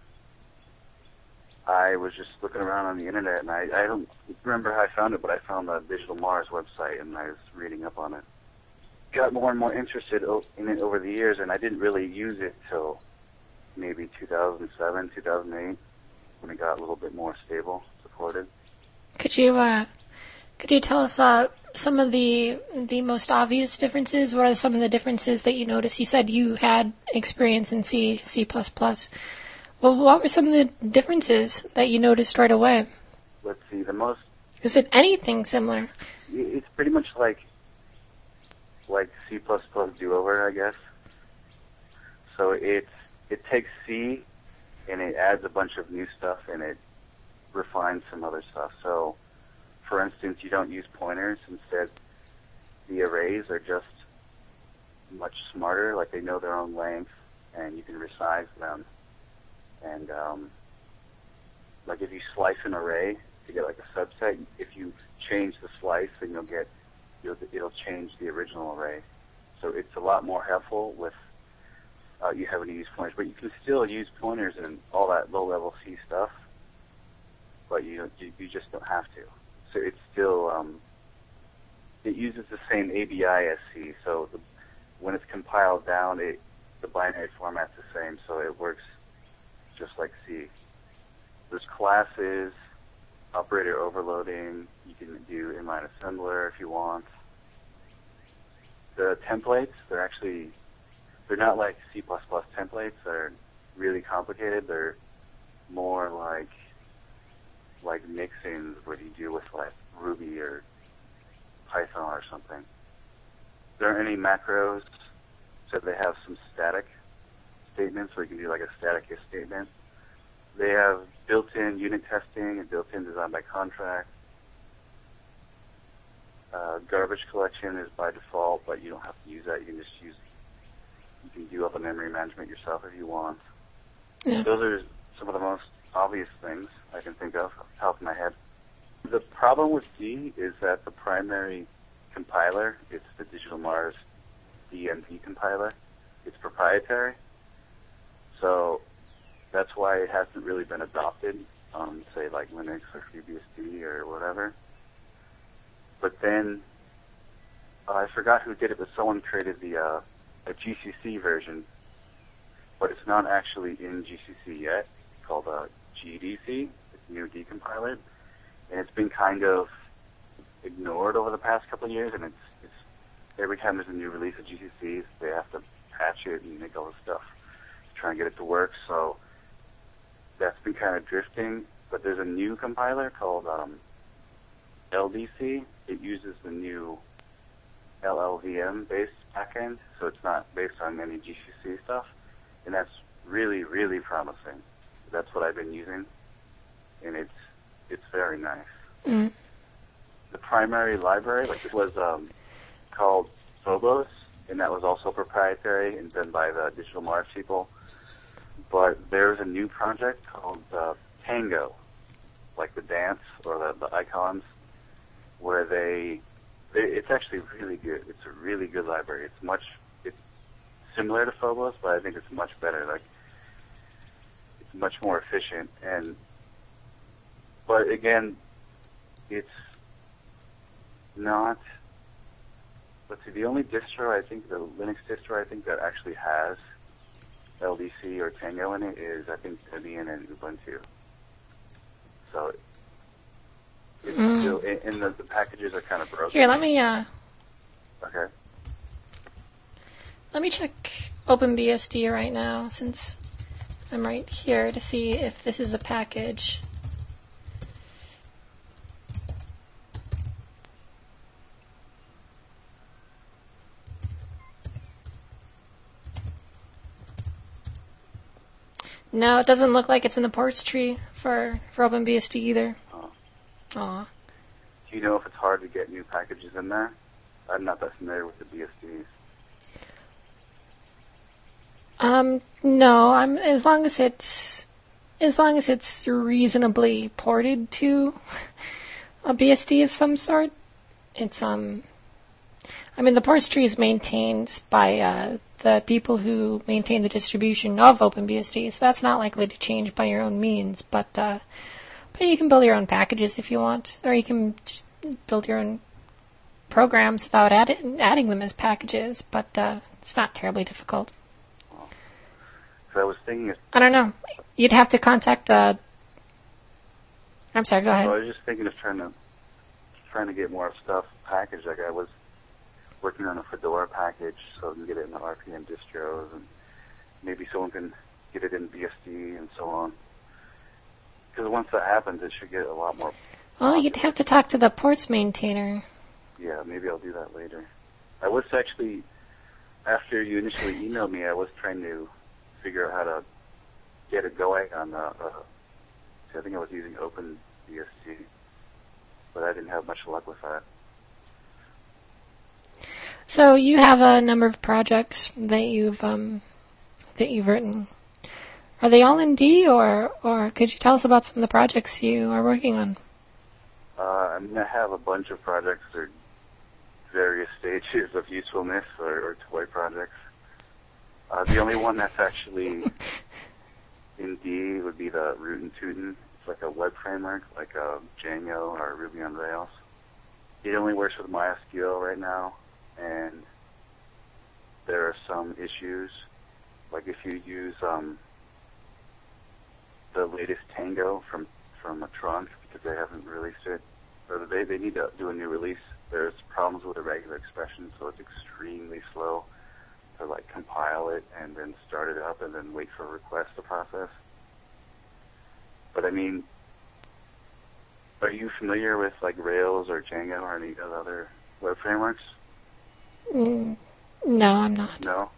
I was just looking around on the internet, and I, I don't remember how I found it, but I found the Digital Mars website, and I was reading up on it. Got more and more interested in it over the years, and I didn't really use it till maybe two thousand seven, two thousand eight, when it got a little bit more stable, supported. Could you, uh, could you tell us, uh, some of the, the most obvious differences? What are some of the differences that you noticed? You said you had experience in C, C++. Well, what were some of the differences that you noticed right away? Let's see, the most... Is it anything similar? It's pretty much like like C plus plus do-over, I guess. So it's it takes C and it adds a bunch of new stuff and it refines some other stuff. So, for instance, you don't use pointers. Instead, the arrays are just much smarter. Like they know their own length, and you can resize them. And um, like if you slice an array to get like a subset, if you change the slice, then you'll get you'll, it'll change the original array. So it's a lot more helpful with uh, you having to use pointers, but you can still use pointers in all that low-level C stuff, but you, you you just don't have to. So it's still um, it uses the same A B I as C. So the, when it's compiled down, it the binary format's the same, so it works just like C. There's classes, operator overloading. You can do inline assembler if you want. The templates, they're actually, they're not like C plus plus templates. They're really complicated. They're more like like mixins what you do with like Ruby or Python or something. There aren't any macros, so they have some static statements where you can do like a static if statement. They have built-in unit testing and built-in design by contract. Uh, garbage collection is by default, but you don't have to use that. You can just use, you can do all the memory management yourself if you want. Yeah. Those are some of the most obvious things I can think of off the top of my head. The problem with D is that the primary compiler, it's the Digital Mars D M D compiler. It's proprietary. So that's why it hasn't really been adopted on, say, like Linux or FreeBSD or whatever. But then, uh, I forgot who did it, but someone created the uh, a G C C version, but it's not actually in G C C yet, called uh, G D C, it's a new decompiler. and it's been kind of ignored over the past couple of years, and it's, it's every time there's a new release of G C Cs, they have to patch it and make all this stuff to try and get it to work, so that's been kind of drifting, but there's a new compiler called um, L D C. It uses the new L L V M-based backend, so it's not based on any G C C stuff, and that's really, really promising. That's what I've been using, and it's it's very nice. Mm. The primary library, like it was um, called Phobos, and that was also proprietary and done by the Digital Mars people. But there's a new project called uh, Tango, like the dance or the, the icons, where they, they, it's actually really good. It's a really good library. It's much, it's similar to Phobos, but I think it's much better. Like, it's much more efficient. And, but again, it's not, let's see, the only distro, I think, the Linux distro, I think, that actually has L D C or Tango in it is, I think, Debian and Ubuntu. So it's Mm. still, and, and the, the packages are kind of broken. Here, let me uh, Okay. let me check OpenBSD right now, since I'm right here, to see if this is a package. No, it doesn't look like it's in the ports tree for, for OpenBSD either. Oh. Aw. Do you know if it's hard to get new packages in there? I'm not that familiar with the B S Ds. Um, no, I'm, as long as it's, as long as it's reasonably ported to a B S D of some sort, it's, um, I mean, the ports tree is maintained by, uh, the people who maintain the distribution of OpenBSD, so that's not likely to change by your own means, but, uh, but you can build your own packages if you want, or you can just build your own programs without add- adding them as packages, but, uh, it's not terribly difficult. So I was thinking, if, I don't know. You'd have to contact the... I'm sorry, go ahead. so I was just thinking of trying to, trying to get more stuff packaged. Like I was working on a Fedora package so I can get it in the R P M distros, and maybe someone can get it in B S D and so on. Because once that happens, it should get a lot more. Well, you'd have to talk to the ports maintainer. Yeah, maybe I'll do that later. I was actually, after you initially emailed me, I was trying to figure out how to get it going on the, uh, I think I was using OpenBSD, but I didn't have much luck with that. So you have a number of projects that you've um, that you've written. Are they all in D, or or could you tell us about some of the projects you are working on? Uh, I'm going to have a bunch of projects that are various stages of usefulness or, or toy projects. Uh, the only one that's actually in D would be the Rootin' Tootin'. It's like a web framework, like a Django or Ruby on Rails. It only works with MySQL right now, and there are some issues. Like if you use um, the latest Tango from from a trunk, because they haven't released it, or they they need to do a new release. There's problems with the regular expression, so it's extremely slow to like compile it and then start it up and then wait for a request to process. But I mean, are you familiar with like Rails or Django or any other web frameworks? Mm, no, I'm not. No?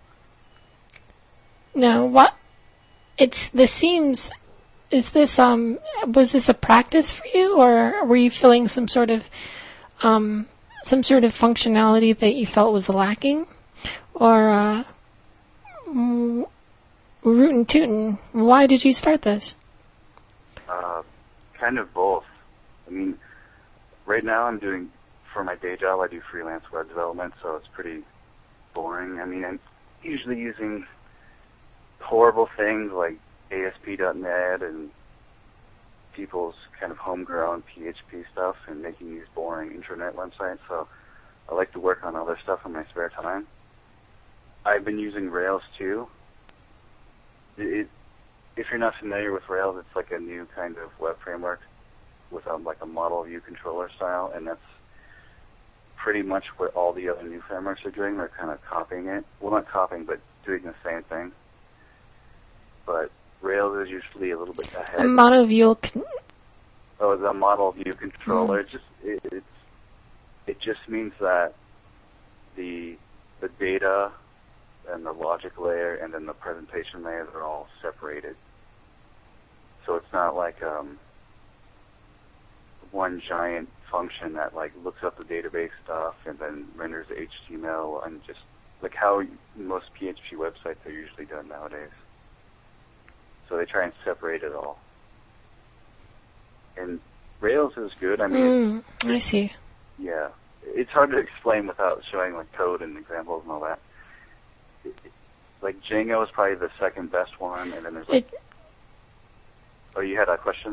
No, what? It's this seems. Is this um? Was this a practice for you, or were you feeling some sort of um some sort of functionality that you felt was lacking, or uh, mm, Rootin' Tootin'? Why did you start this? Uh, kind of both. I mean, right now I'm doing, for my day job, I do freelance web development, so it's pretty boring. I mean, I'm usually using horrible things like A S P dot net and people's kind of homegrown P H P stuff and making these boring intranet websites, so I like to work on other stuff in my spare time. I've been using Rails too. It, it, if you're not familiar with Rails, it's like a new kind of web framework with um, like a model view controller style, and that's pretty much what all the other new frameworks are doing. They're kind of copying it. Well, not copying, but doing the same thing. But Rails is usually a little bit ahead. A model view. Con- oh, the model view controller. Mm. It just it, it's it just means that the the data and the logic layer and then the presentation layer are all separated. So it's not like um, one giant function that like looks up the database stuff and then renders the H T M L and just like how most P H P websites are usually done nowadays. So they try and separate it all. And Rails is good. I mean, mm, I see. Yeah, it's hard to explain without showing like code and examples and all that. It, it, like Django is probably the second best one, and then there's like. It, oh, you had a question?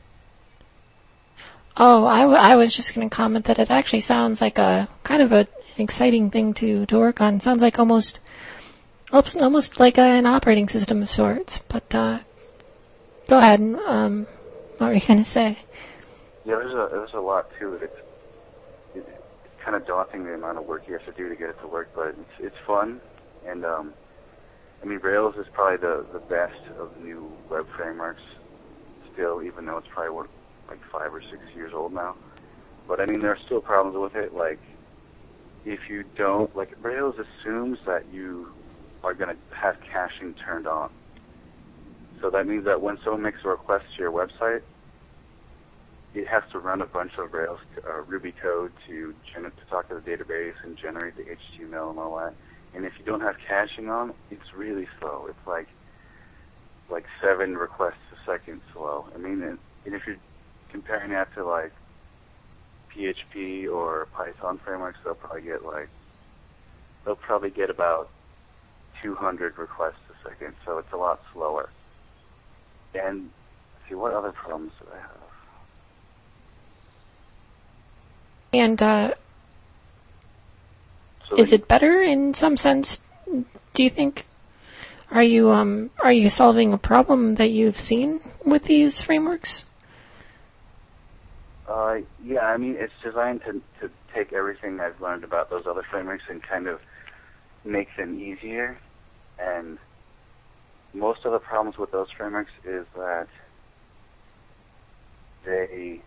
Oh, I, w- I was just going to comment that it actually sounds like a kind of a, an exciting thing to, to work on. It sounds like almost almost like a, an operating system of sorts. But uh, go ahead. Um, what were you going to say? Yeah, there's a there's a lot to it. It's, it. It's kind of daunting the amount of work you have to do to get it to work, but it's it's fun. And um, I mean, Rails is probably the the best of new web frameworks still, even though it's probably what, like five or six years old now. But I mean, there are still problems with it. Like, if you don't, like, Rails assumes that you are going to have caching turned on. So that means that when someone makes a request to your website, it has to run a bunch of Rails uh, Ruby code to gen- to talk to the database and generate the H T M L and all that. And if you don't have caching on, it's really slow. It's like like seven requests a second slow. I mean, and, and if you're comparing that to like P H P or Python frameworks, they'll probably get like they'll probably get about two hundred requests a second. So it's a lot slower. And let's see, what other problems do I have? And uh, so is it better in some sense? Do you think? Are you um are you solving a problem that you've seen with these frameworks? Uh, yeah, I mean, it's designed to to take everything I've learned about those other frameworks and kind of make them easier. And most of the problems with those frameworks is that they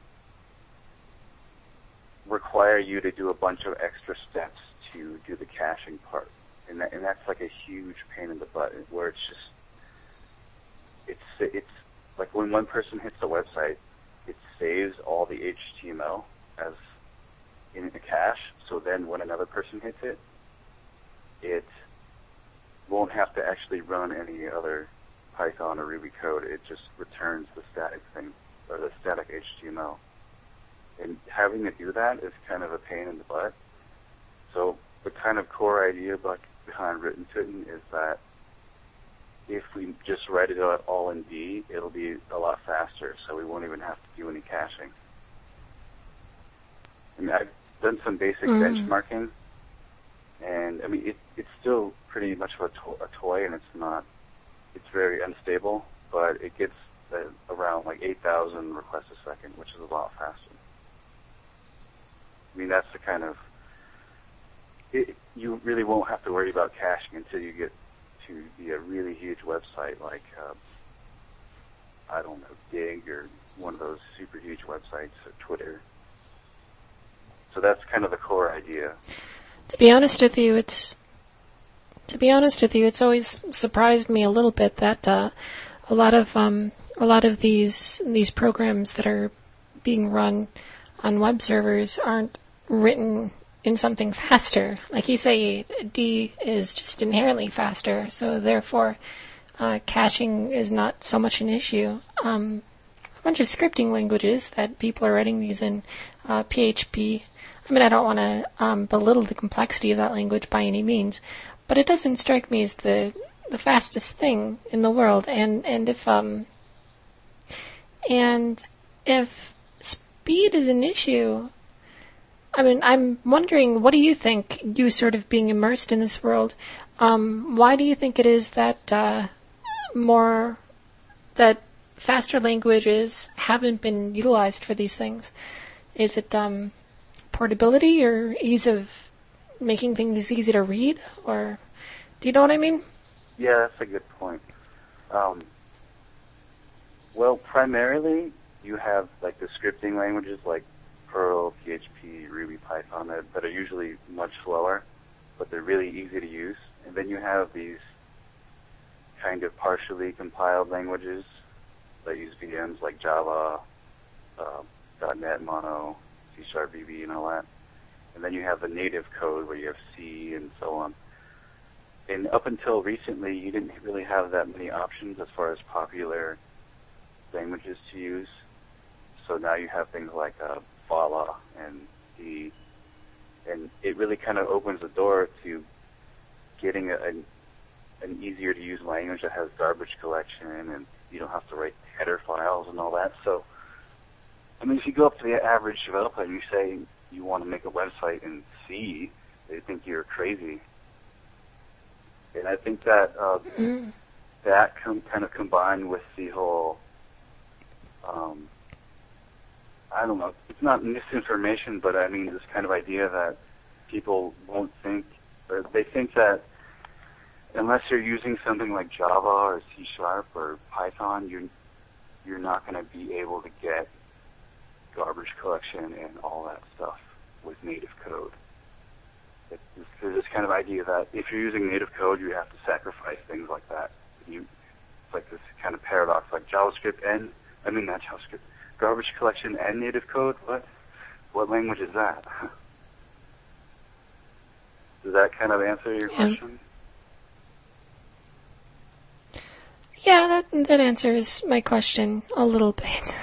require you to do a bunch of extra steps to do the caching part. And, that, and that's like a huge pain in the butt, where it's just, it's it's like when one person hits the website, it saves all the H T M L as in the cache, so then when another person hits it, it won't have to actually run any other Python or Ruby code. It just returns the static thing, or the static H T M L. And having to do that is kind of a pain in the butt. So the kind of core idea behind Written Kitten is that if we just write it out all in D, it'll be a lot faster, so we won't even have to do any caching. I mean, I've done some basic mm. benchmarking, and I mean, it, it's still pretty much of a, to- a toy, and it's not, it's very unstable, but it gets uh, around like eight thousand requests a second, which is a lot faster. I mean, that's the kind of, it, you really won't have to worry about caching until you get to be a really huge website like, uh, I don't know, Dig or one of those super huge websites, or Twitter. So that's kind of the core idea. To be honest with you, it's, to be honest with you, it's always surprised me a little bit that uh, a lot of um, a lot of these these programs that are being run on web servers aren't written in something faster. Like you say, D is just inherently faster, so therefore uh, caching is not so much an issue. Um, a bunch of scripting languages that people are writing these in, uh, P H P. I mean, I don't want to um, belittle the complexity of that language by any means, but it doesn't strike me as the the fastest thing in the world. And and if um and if speed is an issue, I mean, I'm wondering, what do you think, you sort of being immersed in this world, um, why do you think it is that uh, more, that faster languages haven't been utilized for these things? Is it um, portability or ease of making things easy to read? Or do you know what I mean? Yeah, that's a good point. Um, well, primarily you have like the scripting languages like Perl, P H P, Ruby, Python that, that are usually much slower, but they're really easy to use. And then you have these kind of partially compiled languages that use V Ms like Java, uh, .NET, Mono, C Sharp, V B, and all that. And then you have the native code where you have C and so on. And up until recently, you didn't really have that many options as far as popular languages to use. So now you have things like uh, Vala and D, and it really kind of opens the door to getting a, an, an easier to use language that has garbage collection, and you don't have to write header files and all that. So, I mean, if you go up to the average developer and you say you want to make a website in C, they think you're crazy. And I think that uh, mm. that com- kind of combined with the whole, um, I don't know, it's not misinformation, but I mean this kind of idea that people won't think, or they think that unless you're using something like Java or C Sharp or Python, you're, you're not going to be able to get garbage collection and all that stuff with native code. There's this kind of idea that if you're using native code, you have to sacrifice things like that. You, it's like this kind of paradox, like JavaScript and, I mean not JavaScript, garbage collection and native code? What? What language is that? Does that kind of answer your yeah. question? Yeah, that that answers my question a little bit.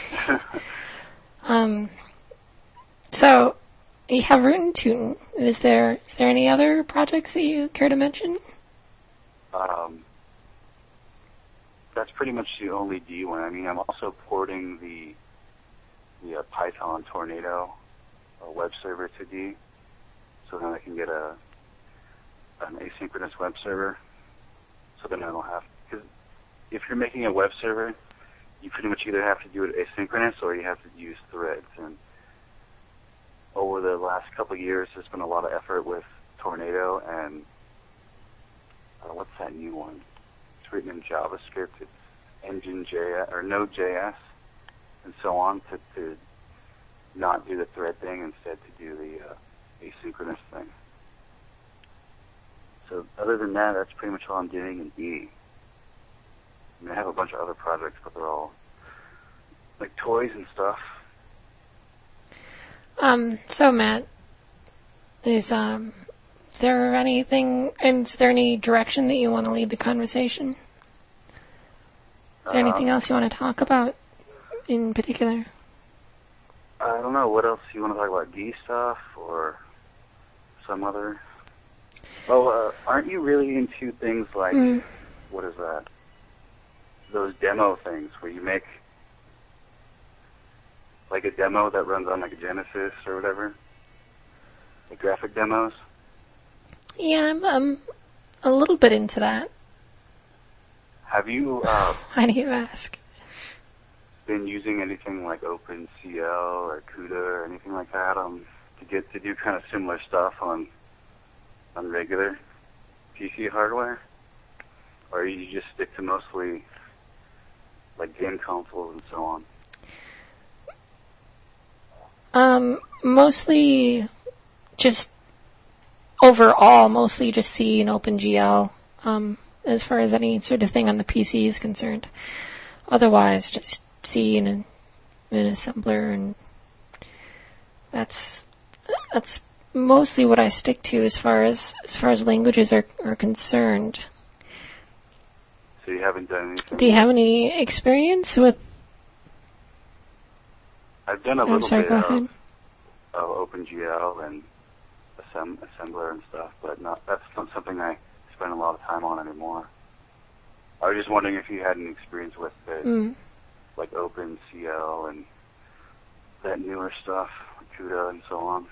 um, so, you have Rootin' Tootin'. Is there is there any other projects that you care to mention? Um, that's pretty much the only D one. I mean, I'm also porting the the uh, Python Tornado uh, web server to D, so then I can get a an asynchronous web server. So then I don't have, because if you're making a web server, you pretty much either have to do it asynchronous or you have to use threads. And over the last couple of years, there's been a lot of effort with Tornado and uh, what's that new one? It's written in JavaScript. It's Engine J S or Node.js and so on to, to not do the thread thing, instead to do the uh, asynchronous thing. So other than that, that's pretty much all I'm doing in D. I mean, I have a bunch of other projects, but they're all like toys and stuff. Um, so Matt, is um, there anything, and is there any direction that you want to lead the conversation? Is there uh, anything else you want to talk about in particular? I don't know. What else you want to talk about? D stuff or some other? Oh, uh, aren't you really into things like mm. what is that? Those demo things where you make like a demo that runs on like a Genesis or whatever, like graphic demos. Yeah, I'm um, a little bit into that. Have you? Uh, Why do you ask? Been using anything like OpenCL or CUDA or anything like that um, to get to do kind of similar stuff on on regular P C hardware, or you just stick to mostly like game consoles and so on? Um, mostly just overall, mostly just C and OpenGL, um, as far as any sort of thing on the P C is concerned. Otherwise, just C and an, an assembler, and that's that's mostly what I stick to as far as as far as languages are are concerned. So you haven't done anything? Do you have any experience with? I've done a I'm little sorry, bit go of, ahead. of OpenGL and assemb- assembler and stuff, but not that's not something I spend a lot of time on anymore. I was just wondering if you had any experience with it, mm. like OpenCL and that newer stuff, CUDA and so on.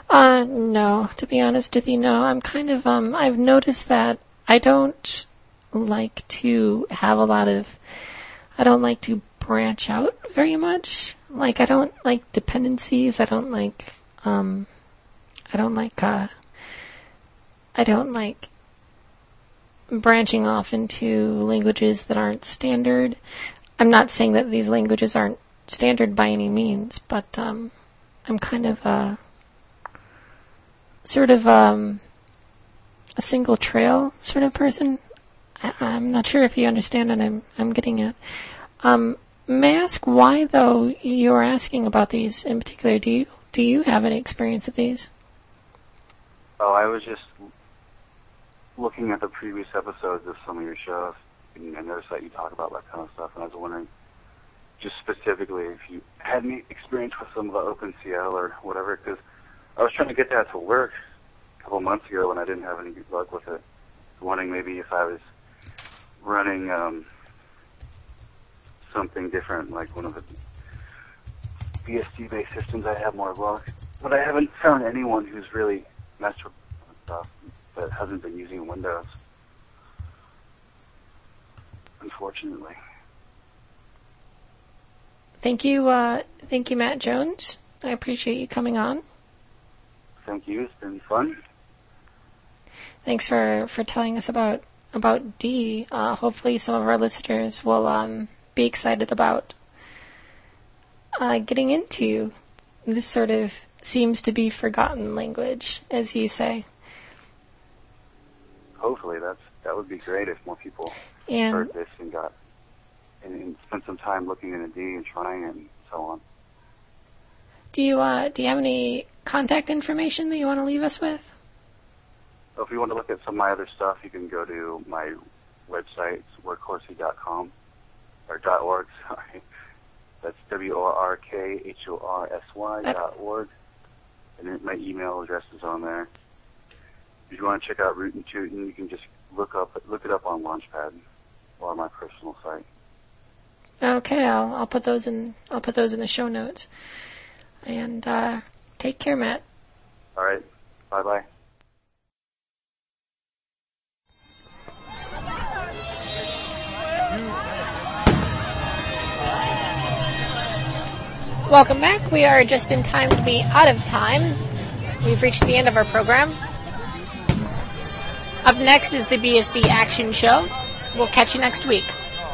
Uh, no, to be honest with you, no. I'm kind of, um, I've noticed that I don't like to have a lot of, I don't like to branch out very much. Like, I don't like dependencies. I don't like, um, I don't like, uh, I don't like branching off into languages that aren't standard. I'm not saying that these languages aren't standard by any means, but, um, I'm kind of, uh, sort of, um, a single trail sort of person. I, I'm not sure if you understand what I'm, I'm getting at. Um, may I ask why, though, you're asking about these in particular? Do you, do you have any experience with these? Oh, I was just looking at the previous episodes of some of your shows, and I noticed that you talk about that kind of stuff, and I was wondering, just specifically, if you had any experience with some of the OpenCL or whatever, because I was trying to get that to work a couple months ago when I didn't have any good luck with it. Wondering maybe if I was running um, something different, like one of the B S D-based systems, I'd have more luck. But I haven't found anyone who's really messed with stuff that hasn't been using Windows, unfortunately. Thank you, uh, thank you, Matt Jones. I appreciate you coming on. Thank you. It's been fun. Thanks for, for telling us about about D. Uh, hopefully, some of our listeners will um, be excited about uh, getting into this sort of seems to be forgotten language, as you say. Hopefully, that's that would be great if more people and, heard this and got and, and spent some time looking into D and trying it and so on. Do you uh, do you have any contact information that you want to leave us with? So if you want to look at some of my other stuff, you can go to my website, workhorsey dot com, or .org, sorry. That's W O R K H O R S Y dot org. And then my email address is on there. If you want to check out Rootin' Tootin', you can just look up look it up on Launchpad or on my personal site. Okay, I'll I'll put those in I'll put those in the show notes. And uh, take care, Matt. All right. Bye bye. Welcome back. We are just in time to be out of time. We've reached the end of our program. Up next is the B S D Action Show. We'll catch you next week.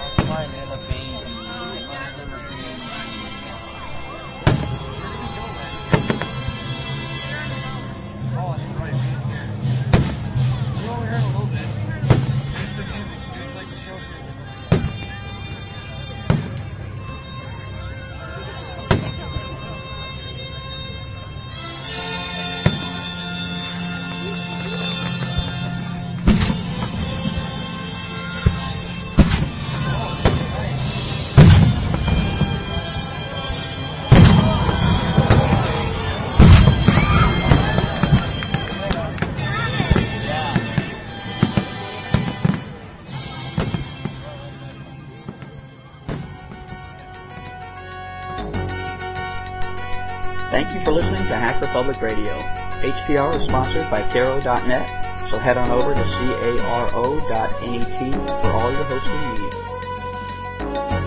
Thank you for listening to Hack Republic Radio. H P R is sponsored by Caro dot net, so head on over to caro dot net for all your hosting needs.